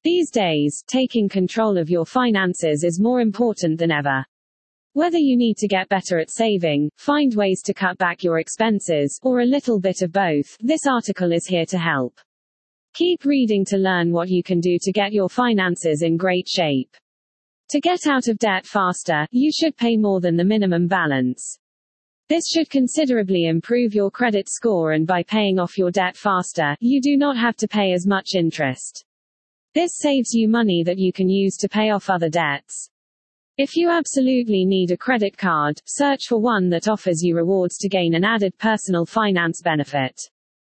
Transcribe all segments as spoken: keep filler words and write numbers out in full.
These days, taking control of your finances is more important than ever. Whether you need to get better at saving, find ways to cut back your expenses, or a little bit of both, this article is here to help. Keep reading to learn what you can do to get your finances in great shape. To get out of debt faster, you should pay more than the minimum balance. This should considerably improve your credit score, and by paying off your debt faster, you do not have to pay as much interest. This saves you money that you can use to pay off other debts. If you absolutely need a credit card, search for one that offers you rewards to gain an added personal finance benefit.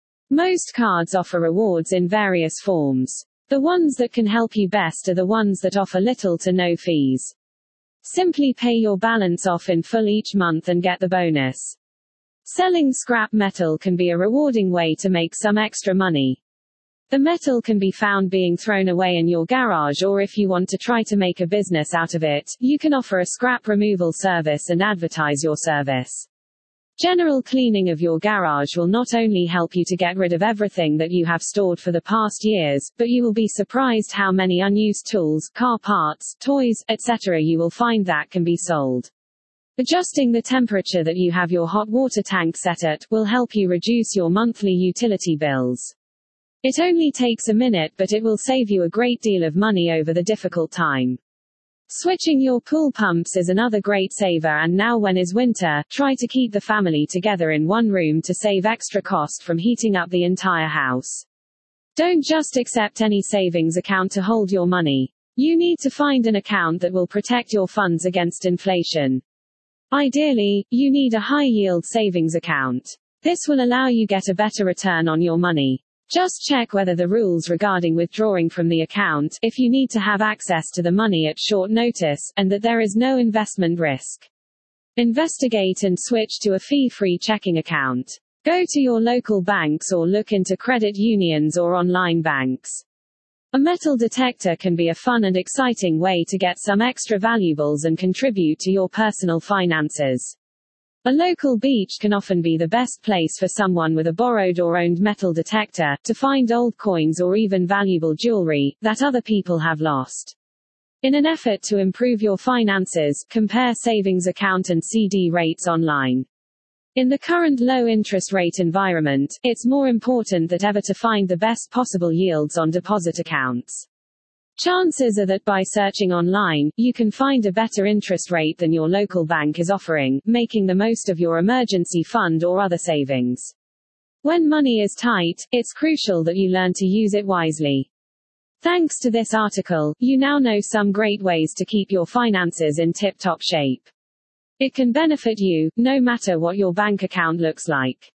Most cards offer rewards in various forms. The ones that can help you best are the ones that offer little to no fees. Simply pay your balance off in full each month and get the bonus. Selling scrap metal can be a rewarding way to make some extra money. The metal can be found being thrown away in your garage, or if you want to try to make a business out of it, you can offer a scrap removal service and advertise your service. General cleaning of your garage will not only help you to get rid of everything that you have stored for the past years, but you will be surprised how many unused tools, car parts, toys, et cetera you will find that can be sold. Adjusting the temperature that you have your hot water tank set at will help you reduce your monthly utility bills. It only takes a minute, but it will save you a great deal of money over the difficult time. Switching your pool pumps is another great saver, and now when is winter, try to keep the family together in one room to save extra cost from heating up the entire house. Don't just accept any savings account to hold your money. You need to find an account that will protect your funds against inflation. Ideally, you need a high-yield savings account. This will allow you get a better return on your money. Just check whether the rules regarding withdrawing from the account, if you need to have access to the money at short notice, and that there is no investment risk. Investigate and switch to a fee-free checking account. Go to your local banks or look into credit unions or online banks. A metal detector can be a fun and exciting way to get some extra valuables and contribute to your personal finances. A local beach can often be the best place for someone with a borrowed or owned metal detector, to find old coins or even valuable jewelry that other people have lost. In an effort to improve your finances, compare savings account and C D rates online. In the current low interest rate environment, it's more important than ever to find the best possible yields on deposit accounts. Chances are that by searching online, you can find a better interest rate than your local bank is offering, making the most of your emergency fund or other savings. When money is tight, it's crucial that you learn to use it wisely. Thanks to this article, you now know some great ways to keep your finances in tip-top shape. It can benefit you, no matter what your bank account looks like.